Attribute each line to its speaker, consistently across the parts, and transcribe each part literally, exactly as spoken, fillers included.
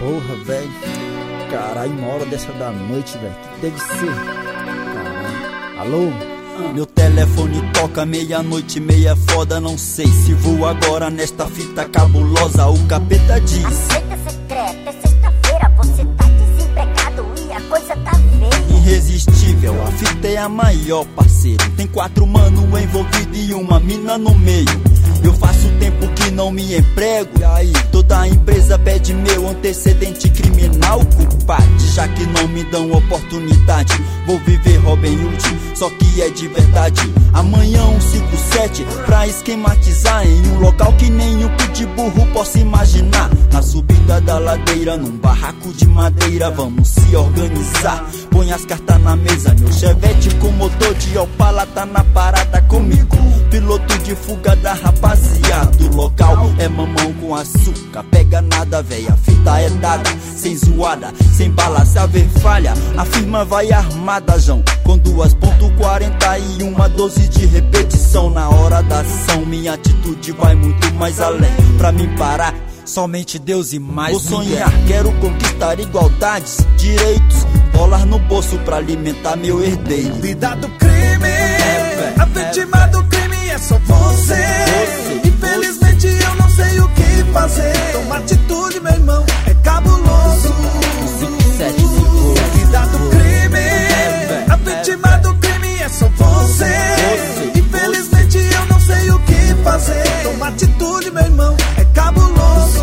Speaker 1: Porra, velho. Caralho, uma hora dessa da noite, velho. Que deve ser? Caralho. Alô?
Speaker 2: Meu telefone toca meia-noite, meia foda. Não sei se vou agora nesta fita cabulosa. O capeta diz:
Speaker 3: aceita secreta, é sexta-feira, você tá desempregado e a coisa tá feia.
Speaker 2: Irresistível, a fita é a maior, parceiro. Tem quatro mano envolvido e uma mina no meio. Eu faço tempo que não me emprego, e aí toda a empresa pede meu antecedente criminal, culpado. Já que não me dão oportunidade, vou viver Robin Hood, só que é de verdade. Amanhã um cinco sete pra esquematizar em um local que nem o pitburro possa imaginar. Na subida da ladeira, num barraco de madeira, vamos se organizar. Põe as cartas na mesa, meu chevette com motor de Opala tá na parada comigo. Piloto de fuga da rapaziada, o local é mamão com açúcar. Pega nada, véi, a fita é dada, sem zoada, sem bala, se haver falha, a firma vai armada, João. Com duas ponto quarenta e uma dose de repetição. Na hora da ação, minha atitude vai muito mais além. Pra me parar, somente Deus e mais ninguém. Vou sonhar, quero conquistar igualdades, direitos, dólar no bolso pra alimentar meu herdeiro.
Speaker 4: Vida do crime, é, a vítima é, do crime é só você. você Infelizmente você. Eu não sei o que fazer. Toma atitude, meu irmão, é cabuloso. Vida do crime, é, a vítima é, do crime é só você. você Infelizmente você. Eu não sei o que fazer. Toma atitude, meu irmão, é cabuloso.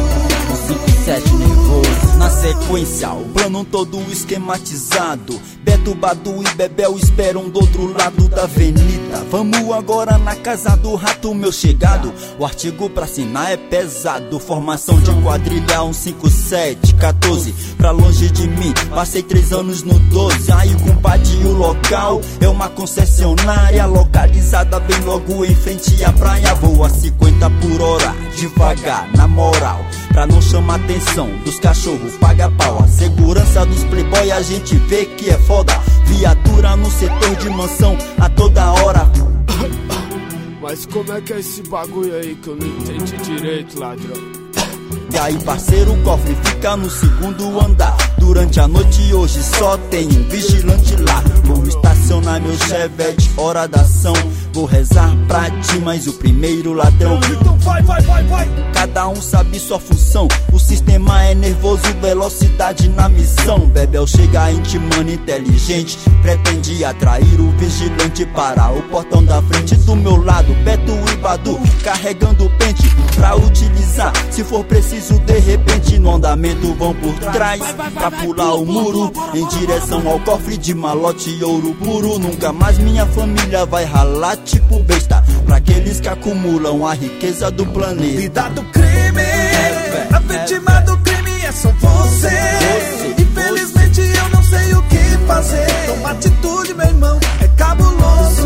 Speaker 2: Na sequência, o plano todo esquematizado. Beto, Badu e Bebel esperam do outro lado da avenida. Vamos agora na casa do rato, meu chegado. O artigo pra assinar é pesado. Formação de quadrilha um cinco sete, quatorze. Pra longe de mim, passei três anos no doze. Aí, compadre, o local é uma concessionária localizada bem logo em frente à praia. Vou a cinquenta por hora, devagar, na moral, pra não chamar atenção dos cachorros, paga pau. A segurança dos playboy a gente vê que é foda. Viatura no setor de mansão a toda hora.
Speaker 5: Mas como é que é esse bagulho aí que eu não entendi direito, ladrão?
Speaker 2: E aí, parceiro, o cofre fica no segundo andar. Durante a noite hoje só tem um vigilante lá. Vou estacionar meu chevette, hora da ação. Vou rezar pra ti, mas o primeiro ladrão.
Speaker 4: Então vai, vai, vai, vai.
Speaker 2: Cada um sabe sua função. O sistema é nervoso, velocidade na missão. Bebel chega intimando, inteligente, pretende atrair o vigilante para o portão da frente. Do meu lado, Beto e Badu carregando o pente pra utilizar se for preciso de repente. No andamento vão por trás pra pular o muro em direção ao cofre de malote e ouro puro. Nunca mais minha família vai ralar tipo besta pra aqueles que acumulam a riqueza do planeta.
Speaker 4: Vida do crime, é, a vítima do crime é só você. você Infelizmente você. Eu não sei o que fazer. Toma atitude, meu irmão, é cabuloso.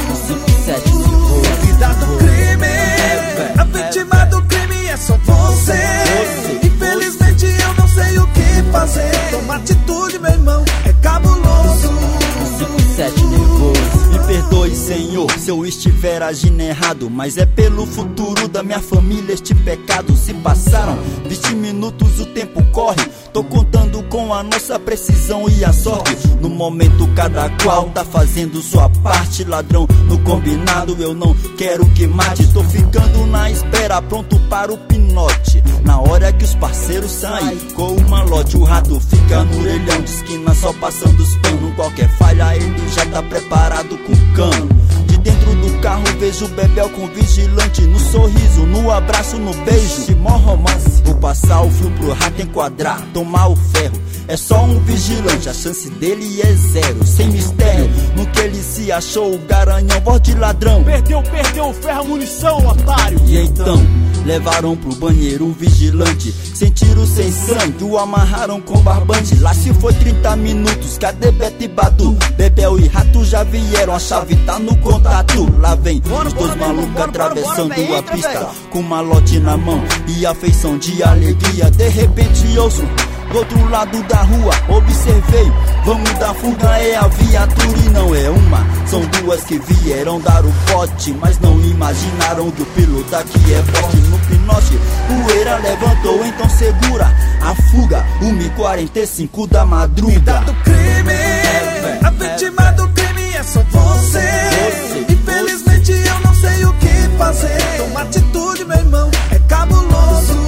Speaker 4: Vida do crime, é, a vítima do crime é só você. você Infelizmente você. Eu não sei o que fazer. Toma atitude, meu irmão, é cabuloso.
Speaker 2: Me perdoe, Senhor, se eu estiver agindo errado, mas é pelo futuro da minha família este pecado. Se passaram vinte minutos, o tempo corre. Tô contando com a nossa precisão e a sorte. No momento cada qual tá fazendo sua parte. Ladrão, no combinado eu não quero que mate. Tô ficando na espera, pronto para o pinote. Na hora que os parceiros saem com o malote, o rato fica no orelhão de esquina só passando os panos. Qualquer falha ele já tá preparado com cano. De dentro do carro vejo o Bebel com vigilante. No sorriso, no abraço, no beijo, de mó romance. Vou passar o fio pro rato enquadrar, tomar o ferro. É só um vigilante, a chance dele é zero. Sem mistério, no que ele se achou, o garanhão, voz de ladrão.
Speaker 5: Perdeu, perdeu, ferro, munição, otário.
Speaker 2: E então, levaram pro banheiro o vigilante. Sem tiro, sem sangue, o amarraram com barbante. Lá se foi trinta minutos, cadê Beto e Badu? Bebel e Rato já vieram, a chave tá no contato. Lá vem os dois malucos atravessando a pista, com malote na mão e a feição de alegria. De repente ouço do outro lado da rua, observei. Vamos dar fuga, é a viatura e não é uma. São duas que vieram dar o bote, mas não imaginaram que o piloto aqui é forte. No pinote, poeira levantou, então segura a fuga, uma e quarenta e cinco da madruga.
Speaker 4: Vida do crime, é, a vítima é, do crime é só você, você Infelizmente você. Eu não sei o que fazer. Toma atitude, meu irmão, é cabuloso.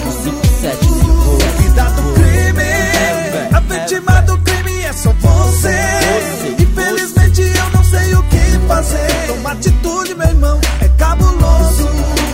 Speaker 4: Vida do crime, é, a vítima do crime é só você, você Infelizmente você. Eu não sei o que fazer. Toma atitude, meu irmão, é cabuloso.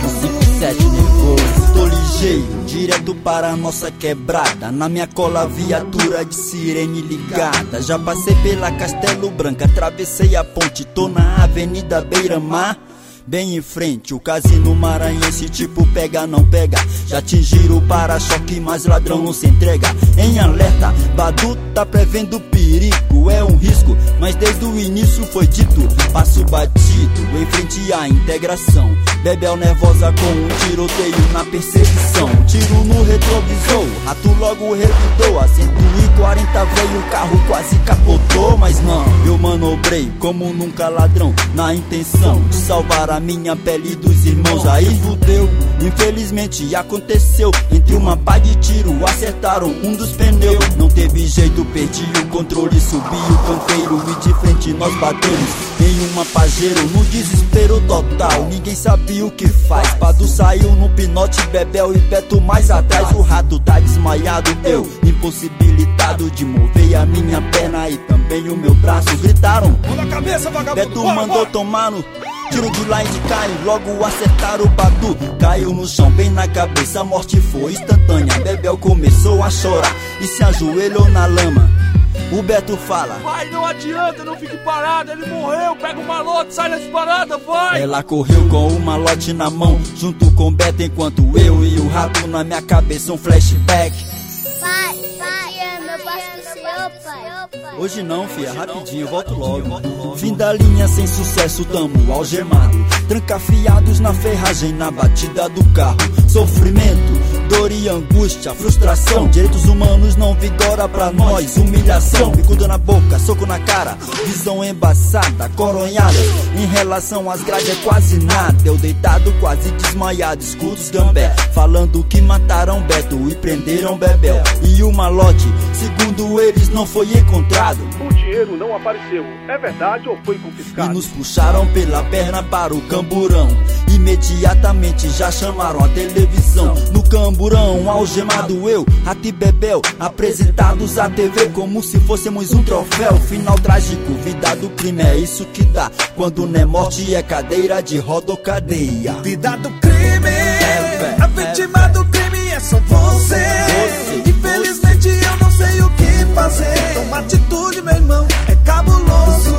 Speaker 2: Tô ligeiro, direto para a nossa quebrada. Na minha cola viatura de sirene ligada. Já passei pela Castelo Branco, atravessei a ponte. Tô na Avenida Beira-Mar, bem em frente, o casino maranhense, tipo pega não pega. Já atingiram o para-choque, mas ladrão não se entrega. Em alerta, Badu tá prevendo perigo. É um risco, mas desde o início foi dito. Passo batido, em frente à integração. Bebel nervosa com um tiroteio na perseguição. Tiro no retrovisor, rato logo revidou. A cento e quarenta veio, o carro quase capotou. Mas não, eu manobrei como nunca ladrão, na intenção de salvar a minha pele dos irmãos. Aí fudeu, infelizmente aconteceu. Entre uma pá de tiro, acertaram um dos pneus. Não teve jeito, perdi o controle, subi o canteiro e de frente nós batemos em uma Pajero. No desespero total, ninguém sabia o que faz. Badu saiu no pinote, Bebel e Beto mais atrás. O rato tá desmaiado, eu impossibilitado de mover a minha perna e também o meu braço. Gritaram,
Speaker 4: manda a cabeça, vagabundo.
Speaker 2: Beto bora, mandou bora. Tomar no tiro de lá de cá e logo acertaram o Badu. Caiu no chão bem na cabeça, a morte foi instantânea. Bebel começou a chorar e se ajoelhou na lama. O Beto fala,
Speaker 5: vai, não adianta, não fique parado, ele morreu, pega o malote, sai dessa parada, vai.
Speaker 2: Ela correu com o malote na mão, junto com o Beto, enquanto eu e o rato na minha cabeça um flashback.
Speaker 3: Pai, pai, eu posso com o senhor, pai?
Speaker 2: Hoje não, fia, rapidinho, volto logo. Fim da linha sem sucesso, tamo algemado. Trancafiados na ferragem, na batida do carro. Sofrimento, dor e angústia, frustração. Direitos humanos não vigora pra nós. Humilhação, bicuda na boca, soco na cara. Visão embaçada, coronhada. Em relação às grades é quase nada. Eu deitado, quase desmaiado, escuto os gambé falando que mataram Beto e prenderam Bebel. E o malote, segundo eles, não foi encontrado.
Speaker 6: O dinheiro não apareceu, é verdade ou foi confiscado?
Speaker 2: E nos puxaram pela perna para o camburão. Imediatamente já chamaram a televisão. No camburão, algemado eu, Rato e Bebel, apresentados à T V como se fôssemos um troféu. Final trágico, vida do crime, é isso que dá quando não é morte, é cadeira de roda ou cadeia.
Speaker 4: Vida do crime, é, a vítima é, do crime é só você, você Infelizmente você. Eu não sei o que fazer. Toma atitude, meu irmão, é cabuloso.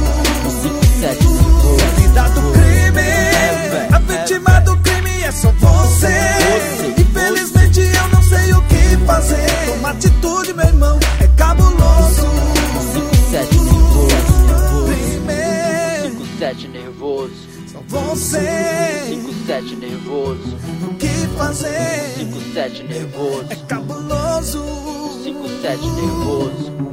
Speaker 4: Vida do crime, é, a vítima do crime é só você, você Infelizmente você. Eu não sei o que fazer. Toma atitude, meu irmão, é cabuloso.
Speaker 7: cinco sete nervoso. cinco sete nervoso.
Speaker 4: Só você.
Speaker 7: cinco sete nervoso.
Speaker 4: O que fazer?
Speaker 7: cinco sete nervoso.
Speaker 4: É cabuloso.
Speaker 7: cinco sete nervoso.